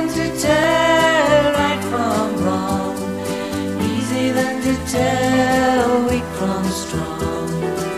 then to tell right from wrong. Easy then to tell weak from strong.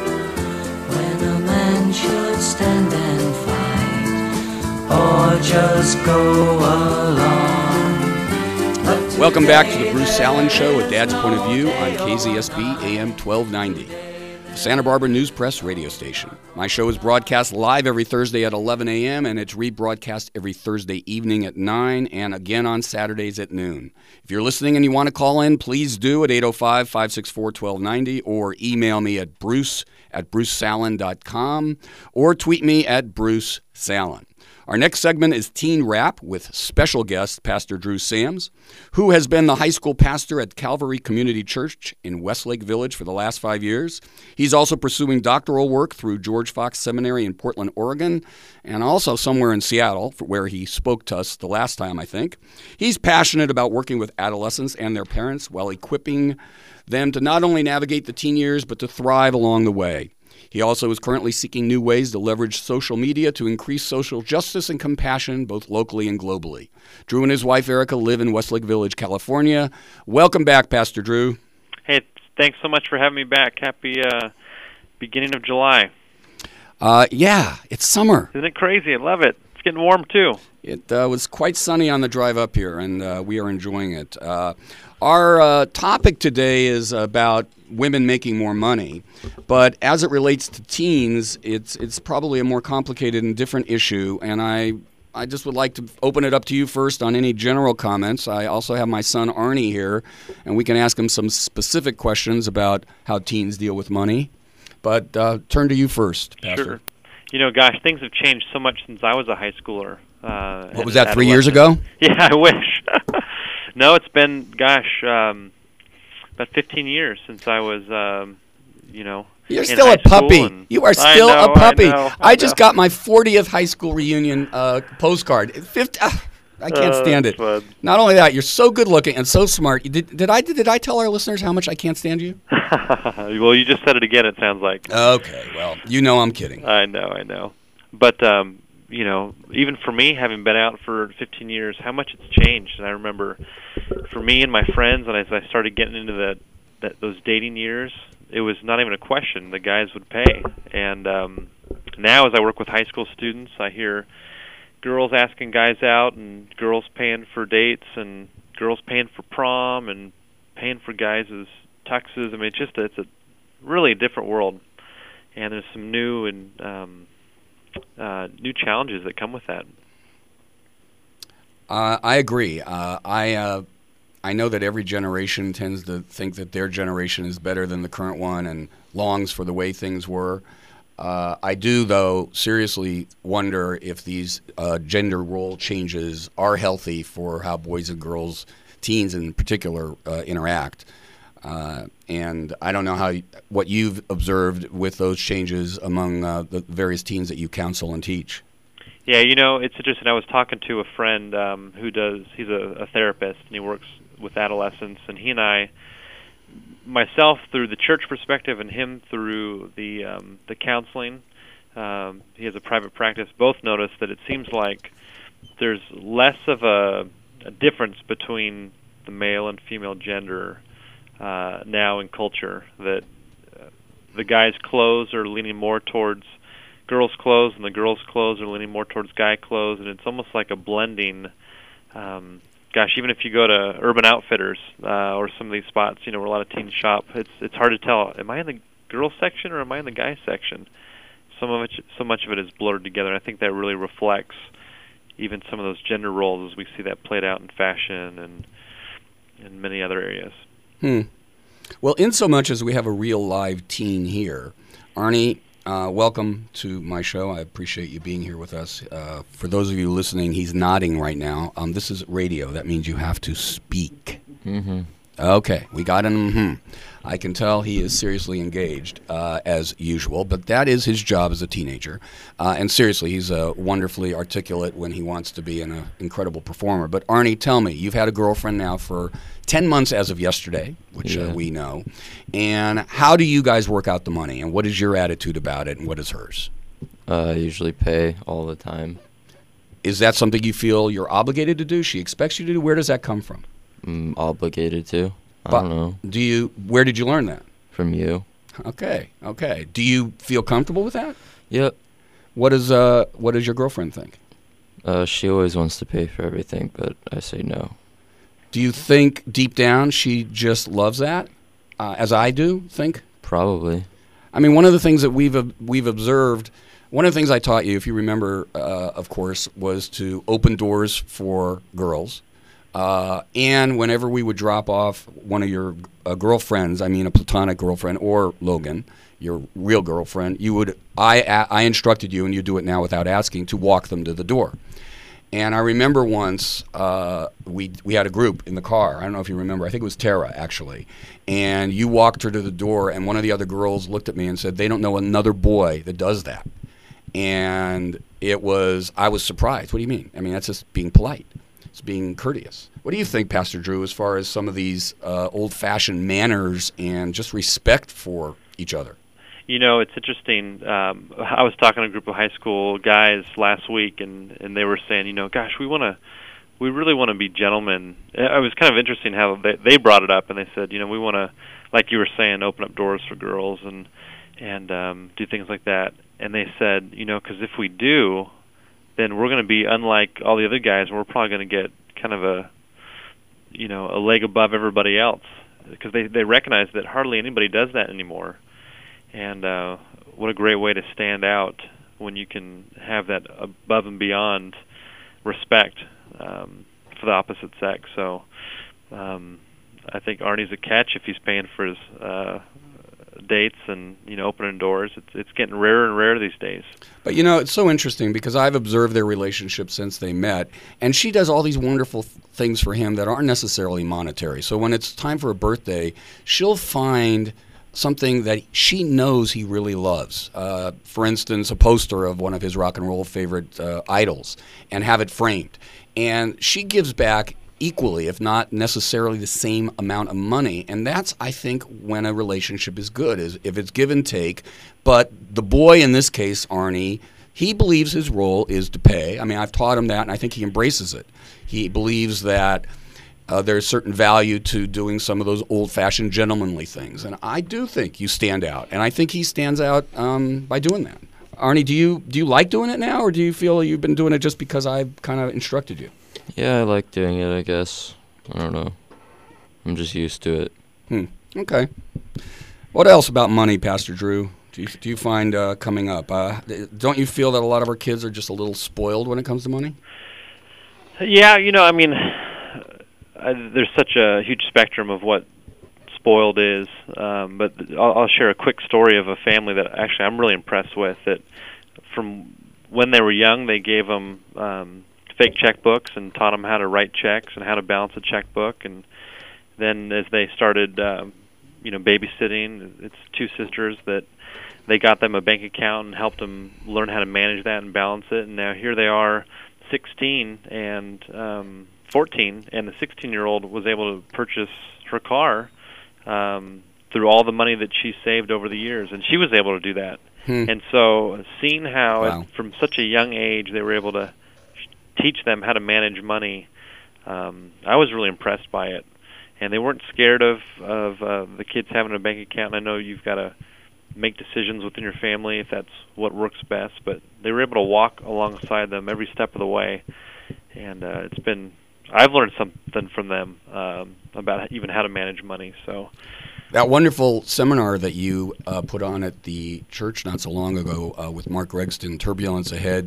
When a man should stand and fight, or just go along. Welcome back to the Bruce Salen Show with Dad's Point of View on KZSB AM 1290, the Santa Barbara News Press radio station. My show is broadcast live every Thursday at 11 a.m. and it's rebroadcast every Thursday evening at 9 and again on Saturdays at noon. If you're listening and you want to call in, please do at 805-564-1290 or email me at bruce@brucesalen.com or tweet me at Bruce Salen. Our next segment is Teen Rap with special guest Pastor Drew Sams, who has been the high school pastor at Calvary Community Church in Westlake Village for the last 5 years. He's also pursuing doctoral work through George Fox Seminary in Portland, Oregon, and also somewhere in Seattle, where he spoke to us the last time, I think. He's passionate about working with adolescents and their parents while equipping them to not only navigate the teen years, but to thrive along the way. He also is currently seeking new ways to leverage social media to increase social justice and compassion both locally and globally. Drew and his wife, Erica, live in Westlake Village, California. Welcome back, Pastor Drew. Hey, thanks so much for having me back. Happy beginning of July. Yeah, it's summer. Isn't it crazy? I love it. It's getting warm, too. It was quite sunny on the drive up here, and we are enjoying it. Our topic today is about women making more money, but as it relates to teens, it's probably a more complicated and different issue, and I just would like to open it up to you first on any general comments. I also have my son Arnie here, and we can ask him some specific questions about how teens deal with money, but turn to you first, Pastor. Sure. You know, gosh, things have changed so much since I was a high schooler. What was that, 3 years ago? Yeah, I wish. No, it's been, about 15 years since I was, You're still a puppy. You are still a puppy. I just got my 40th high school reunion postcard. I can't stand it. Fun. Not only that, you're so good looking and so smart. Did I tell our listeners how much I can't stand you? Well, you just said it again, it sounds like. Okay, well, you know I'm kidding. I know. But, even for me, having been out for 15 years, how much it's changed. And I remember for me and my friends, and as I started getting into those dating years, it was not even a question. The guys would pay. And now as I work with high school students, I hear girls asking guys out and girls paying for dates and girls paying for prom and paying for guys' tuxes. I mean, it's a really different world. And there's some new and new challenges that come with that. I agree. I know that every generation tends to think that their generation is better than the current one and longs for the way things were. I do, though, seriously wonder if these gender role changes are healthy for how boys and girls, teens in particular, interact. And I don't know what you've observed with those changes among the various teens that you counsel and teach. Yeah, it's interesting. I was talking to a friend he's a therapist, and he works with adolescents, and he and I, myself through the church perspective and him through the counseling, he has a private practice, both noticed that it seems like there's less of a difference between the male and female gender now in culture, that the guys' clothes are leaning more towards girls' clothes and the girls' clothes are leaning more towards guy clothes, and it's almost like a blending. Even if you go to Urban Outfitters or some of these spots, where a lot of teens shop, it's hard to tell. Am I in the girls section or am I in the guys section? So much of it is blurred together, and I think that really reflects even some of those gender roles as we see that played out in fashion and in many other areas. Well, in so much as we have a real live teen here, Arnie, welcome to my show. I appreciate you being here with us. For those of you listening, he's nodding right now. This is radio. That means you have to speak. Mm-hmm. Okay, we got him. I can tell he is seriously engaged, as usual, but that is his job as a teenager. And seriously, he's wonderfully articulate when he wants to be and an incredible performer. But Arnie, tell me, you've had a girlfriend now for 10 months as of yesterday, which we know. And how do you guys work out the money, and what is your attitude about it, and what is hers? I usually pay all the time. Is that something you feel you're obligated to do? She expects you to do? Where does that come from? Obligated to. I don't know. Where did you learn that? From you. Okay. Do you feel comfortable with that? Yep. What does your girlfriend think? She always wants to pay for everything, but I say no. Do you think deep down she just loves that, as I do think? Probably. I mean, one of the things that we've observed, one of the things I taught you, if you remember, of course, was to open doors for girls. And whenever we would drop off one of your girlfriends, I mean a platonic girlfriend or Logan, your real girlfriend, I instructed you, and you do it now without asking, to walk them to the door. And I remember once we had a group in the car. I don't know if you remember. I think it was Tara, actually. And you walked her to the door, and one of the other girls looked at me and said, they don't know another boy that does that. And I was surprised. What do you mean? I mean, that's just being polite. It's being courteous. What do you think, Pastor Drew, as far as some of these old-fashioned manners and just respect for each other? You know, it's interesting. I was talking to a group of high school guys last week, and they were saying, you know, gosh, we really want to be gentlemen. It was kind of interesting how they brought it up, and they said, you know, we want to, like you were saying, open up doors for girls and do things like that. And they said, you know, because if we do, then we're going to be unlike all the other guys, and we're probably going to get kind of a leg above everybody else, because they recognize that hardly anybody does that anymore. And what a great way to stand out when you can have that above and beyond respect for the opposite sex. So I think Arnie's a catch if he's paying for his dates and, you know, opening doors. It's getting rarer and rarer these days. But, you know, it's so interesting because I've observed their relationship since they met, and she does all these wonderful things for him that aren't necessarily monetary. So when it's time for a birthday, she'll find something that she knows he really loves. For instance, a poster of one of his rock and roll favorite idols, and have it framed. And she gives back equally, if not necessarily the same amount of money. And that's, I think, when a relationship is good, is if it's give and take. But the boy, in this case, Arnie, he believes his role is to pay. I mean, I've taught him that, and I think he embraces it. He believes that there's certain value to doing some of those old-fashioned gentlemanly things. And I do think you stand out. And I think he stands out by doing that. Arnie, do you like doing it now, or do you feel you've been doing it just because I've kind of instructed you? Yeah, I like doing it, I guess. I don't know. I'm just used to it. Okay. What else about money, Pastor Drew, do you find coming up? Don't you feel that a lot of our kids are just a little spoiled when it comes to money? Yeah, you know, I mean, there's such a huge spectrum of what spoiled is, but I'll share a quick story of a family that actually I'm really impressed with. That from when they were young, they gave them fake checkbooks and taught them how to write checks and how to balance a checkbook. And then as they started, babysitting, it's two sisters that they got them a bank account and helped them learn how to manage that and balance it. And now here they are, 16 and 14, and the 16-year-old was able to purchase her car through all the money that she saved over the years, and she was able to do that. And so seeing how from such a young age they were able to teach them how to manage money, I was really impressed by it. And they weren't scared of the kids having a bank account. And I know you've got to make decisions within your family if that's what works best, but they were able to walk alongside them every step of the way. And I've learned something from them about even how to manage money. So that wonderful seminar that you put on at the church not so long ago with Mark Gregston, Turbulence Ahead,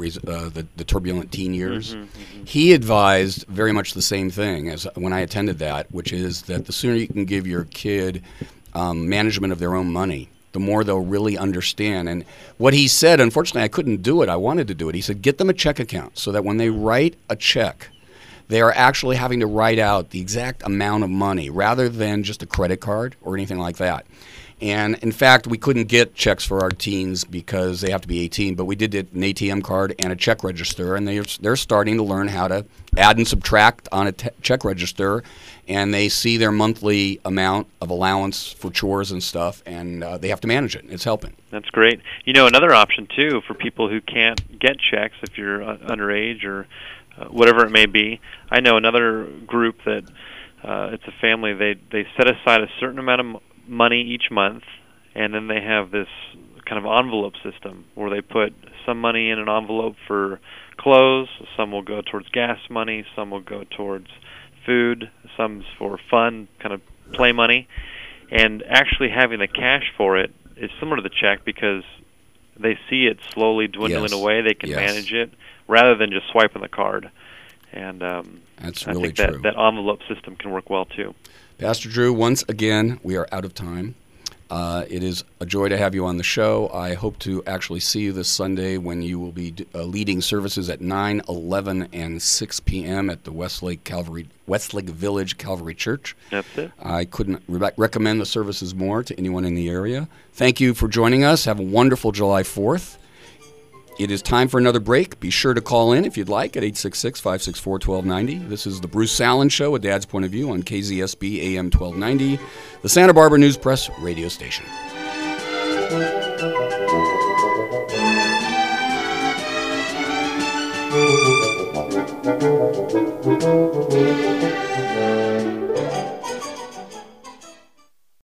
the Turbulent Teen Years, he advised very much the same thing as when I attended that, which is that the sooner you can give your kid management of their own money, the more they'll really understand. And what he said, unfortunately, I couldn't do it. I wanted to do it. He said, get them a check account so that when they write a check, they are actually having to write out the exact amount of money rather than just a credit card or anything like that. And in fact, we couldn't get checks for our teens because they have to be 18, but we did get an ATM card and a check register, and they're starting to learn how to add and subtract on a check register, and they see their monthly amount of allowance for chores and stuff, and they have to manage it. It's helping. That's great. You know, another option, too, for people who can't get checks if you're underage or whatever it may be. I know another group that it's a family. They set aside a certain amount of money each month, and then they have this kind of envelope system where they put some money in an envelope for clothes, some will go towards gas money, some will go towards food, some's for fun, kind of play money. And actually having the cash for it is similar to the check because they see it slowly dwindling away. They can manage it rather than just swiping the card. And that's I really think true. that envelope system can work well too. Pastor Drew, once again, we are out of time. It is a joy to have you on the show. I hope to actually see you this Sunday when you will be leading services at 9, 11, and 6 p.m. at the Westlake Village Calvary Church. That's it. I couldn't recommend the services more to anyone in the area. Thank you for joining us. Have a wonderful July 4th. It is time for another break. Be sure to call in if you'd like at 866-564-1290. This is the Bruce Salen Show, A Dad's Point of View on KZSB AM 1290, the Santa Barbara News Press radio station.